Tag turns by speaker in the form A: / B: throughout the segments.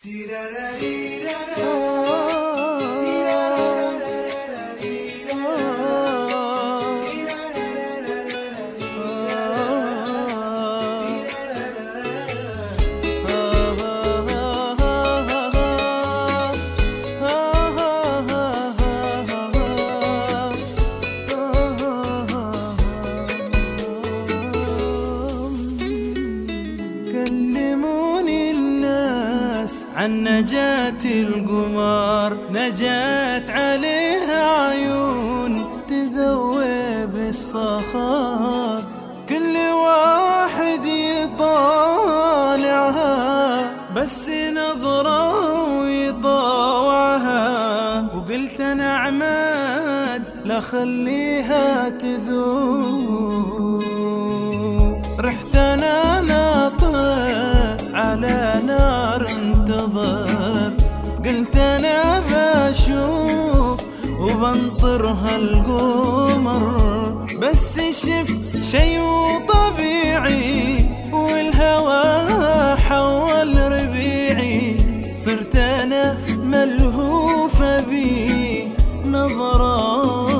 A: كلموني الناس عن نجاة القمر، نجاة عليها عيون تذوب الصخر، كل واحد يطالعها بس نظرة ويطاوعها، وقلت انا عماد لا خليها تذوب، رحت انا ناطر على نار انتظر، قلت انا بشوف وبنطرها القمر، بس شفت شي طبيعي والهوى حول ربيعي، صرت انا ملهوفة بي نظرة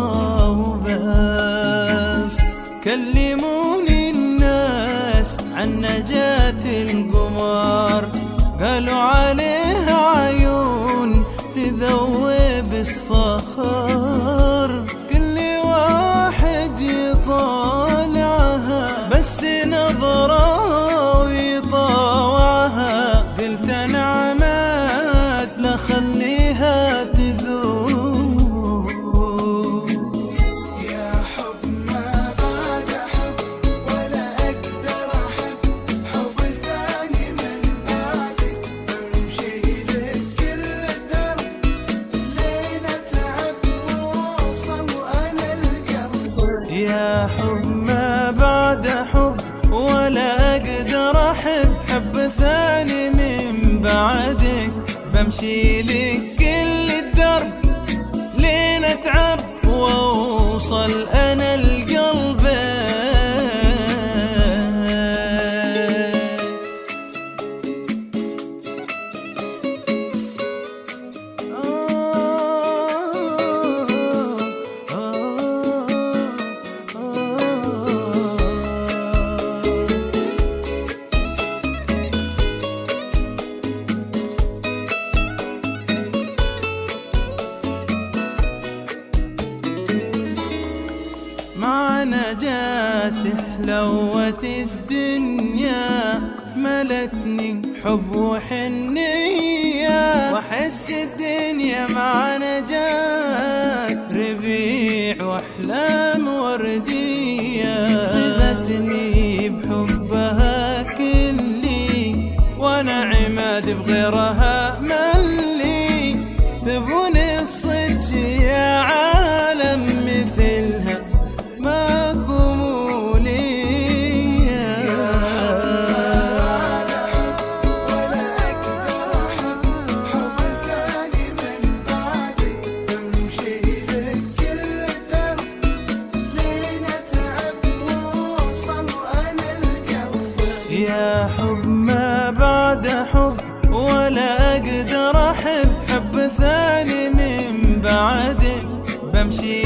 A: وبس. كلموني الناس عن نجاة القمر، قالوا عليها عيون تذوب الصخر، كل واحد يطالعها بس نظرة ويطاوعها، قلت انا عماد لا خليها تذوب.
B: يا حب ما بعد حب ولا اقدر احب، حب ثاني من بعدك بمشي لك كل الدرب، لين اتعب واوصل وانا القلب.
A: يا حب ما بعد حب ولا اقدر احب، حب ثاني من بعدك بمشي لك كل الدرب، لين اتعب واوصل انا القلب. مع نجاة حلوة الدنيا، ملتني حب وحنية، واحس الدنيا مع نجاة ربيع واحلام وردية، غذتني بحبها كلي وانا عماد بغيرها ملي، تبوني الصدق يا عالم مثلها ماكو لي.
B: ولا اقدر احب، حب ثاني من بعدك بمشي لك كل الدرب، لين اتعب واوصل وانا القلب.
A: يا حب ما بعد حب ولا اقدر احب، حب ثاني من بعدك بمشي